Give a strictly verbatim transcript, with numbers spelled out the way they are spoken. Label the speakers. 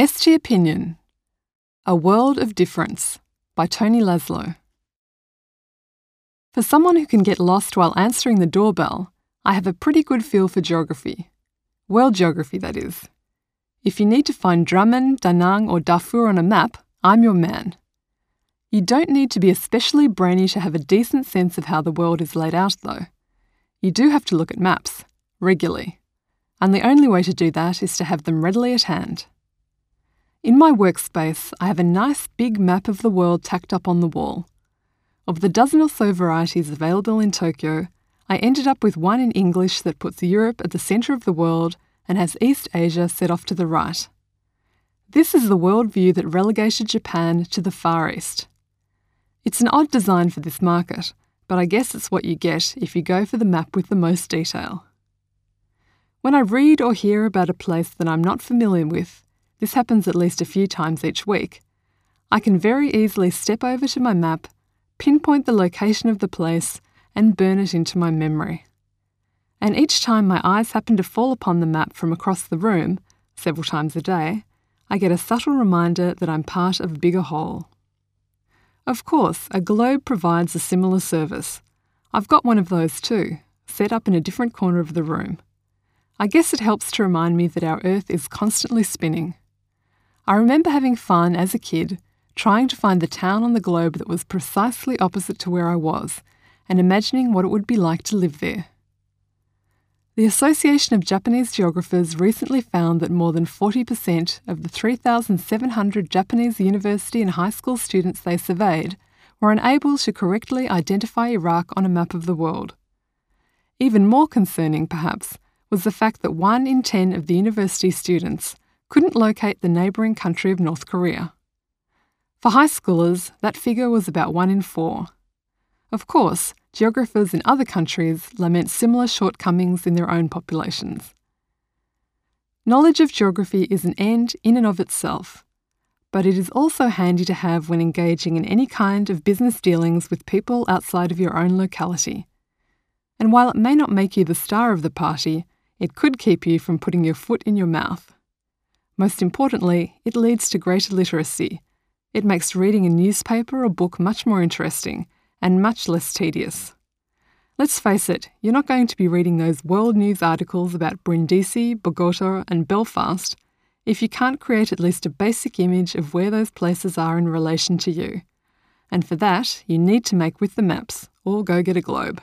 Speaker 1: S T Opinion, A World of Difference by Tony Laszlo. For someone who can get lost while answering the doorbell, I have a pretty good feel for geography. World geography, that is. If you need to find Drammen, Da Nang or Darfur on a map, I'm your man. You don't need to be especially brainy to have a decent sense of how the world is laid out, though. You do have to look at maps, regularly. And the only way to do that is to have them readily at hand. In my workspace, I have a nice big map of the world tacked up on the wall. Of the dozen or so varieties available in Tokyo, I ended up with one in English that puts Europe at the centre of the world and has East Asia set off to the right. This is the world view that relegated Japan to the Far East. It's an odd design for this market, but I guess it's what you get if you go for the map with the most detail. When I read or hear about a place that I'm not familiar with, this happens at least a few times each week, I can very easily step over to my map, pinpoint the location of the place, and burn it into my memory. And each time my eyes happen to fall upon the map from across the room, several times a day, I get a subtle reminder that I'm part of a bigger whole. Of course, a globe provides a similar service. I've got one of those too, set up in a different corner of the room. I guess it helps to remind me that our Earth is constantly spinning. I remember having fun as a kid, trying to find the town on the globe that was precisely opposite to where I was, and imagining what it would be like to live there. The Association of Japanese Geographers recently found that more than forty percent of the three thousand seven hundred Japanese university and high school students they surveyed were unable to correctly identify Iraq on a map of the world. Even more concerning, perhaps, was the fact that one in ten of the university students couldn't locate the neighbouring country of North Korea. For high schoolers, that figure was about one in four. Of course, geographers in other countries lament similar shortcomings in their own populations. Knowledge of geography is an end in and of itself, but it is also handy to have when engaging in any kind of business dealings with people outside of your own locality. And while it may not make you the star of the party, it could keep you from putting your foot in your mouth. Most importantly, it leads to greater literacy. It makes reading a newspaper or book much more interesting and much less tedious. Let's face it, you're not going to be reading those world news articles about Brindisi, Bogota and Belfast if you can't create at least a basic image of where those places are in relation to you. And for that, you need to make with the maps or go get a globe.